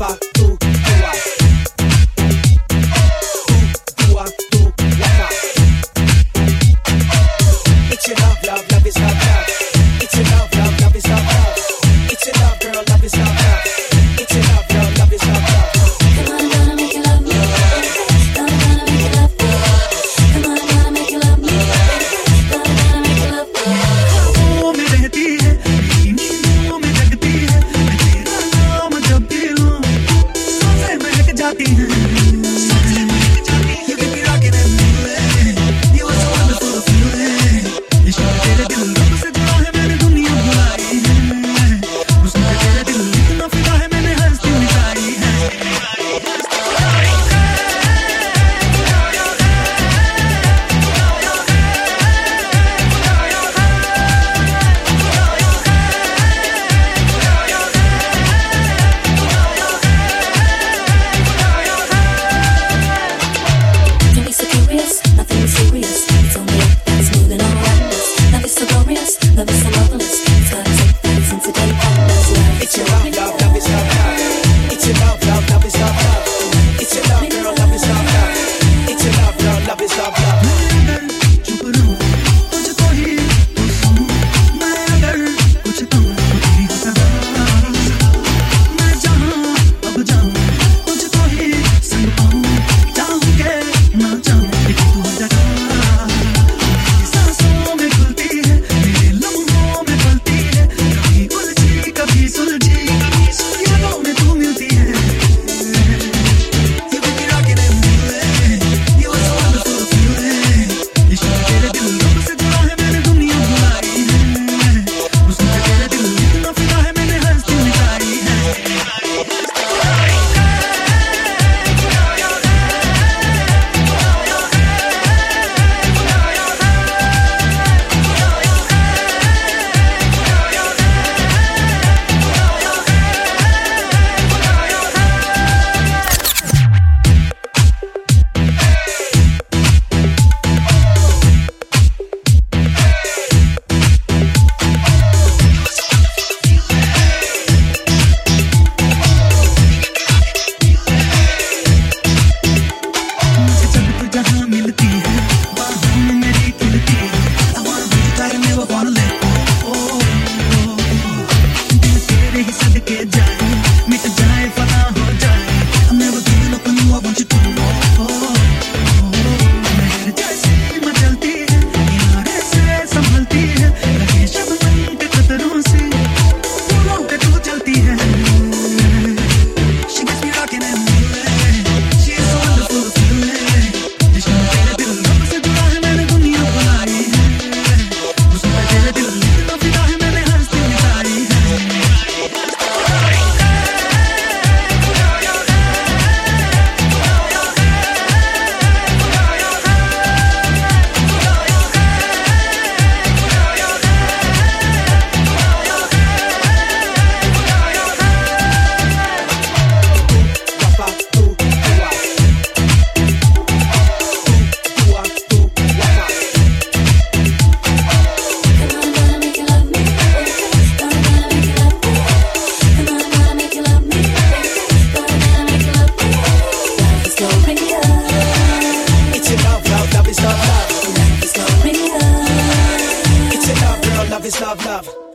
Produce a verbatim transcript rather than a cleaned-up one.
guapa, tú, tua. Tú, tua, tú, guapa. It's your love, love, love is love, love. It's your love, love, love is love, love. It's your love, girl, love is love, love. It's your love, love, love is love, love. Come on, gonna make you love me. Gonna, gonna make you love me. Come on, gonna make you love me. Gonna, gonna make you love me. ख्वाबों में रहती है, मेरी नींदों में जगती है, मैं तेरा नाम जब भी लूं, सांसें महक जाती हैं, सांसें महक जाती हैं। You keep me rocking and rolling, you are so wonderful feeling. इश्क में तेरे दिल रब से जुड़ा है, मैंने दुनिया भुलाई है, हुस्न पे तेरे दिल इतना फिदा है, मैंने हस्ती मिटाई है। Don't be so curious, nothing is serious. It's only up that's moving all around us. Love is so glorious, love is so marvelous. It's gotta take place into day partners. Love It's your love, love, love is love, love. It's your love, love, love is love, love. It's your love, girl, love is love, love. It's your love, girl, love is love, love. मैं अगर चुप रहूं, तुझको ही तो सुनूं, मैं अगर कुछ कहूं तो तेरी हो सदा, मैं जहां अब जाऊं, तुझको ही संग पाऊं, चाहूं के ना चाहूं, लेकिन तू हर जगह, मेरी सांसों में घुलती है, मेरे लम्हों में पलती है, कभी उलझी कभी सुलझी, यादों में तू मिलती है। You keep me rocking and rolling, you are so wonderful feeling. इश्क में तेरे दिल रब से जुड़ा है, मैंने दुनिया भुलाई है, हुस्न पे तेरे दिल इतना फिदा है, मैंने हस्ती मिटाई है। मुझे जब तू जहां मिलती है, बाहों में मेरी खिलती है, I wanna hold you tight and never wanna let go. Oh, oh, oh. दिल तेरे ही सदके जाए, मिट जाए फना हो जाए, I'm never giving up on you, I want you to know. Oh, oh, oh. लहर जैसी मचलती है, किनारे से संभलती है, रहे शबनम के कतरों से, फूलों पे तू चलती है। She gets me rocking and rolling, she is so wonderful feeling. इश्क में तेरे दिल रब से जुड़ा है, मैंने दुनिया भुलाई है, हुस्न पे तेरे दिल इतना फिदा है, मैंने हस्ती मिटाई है। Guapa, tú, tua. Tua, tú, guapa. Come on, gonna make you love me. Gonna, gonna make you love me. Come on, gonna make you love me. Gonna, gonna make you love me. Life is glorious. It's your love, love, love is love, love. Life is glorious. It's your love, girl, love is love, love.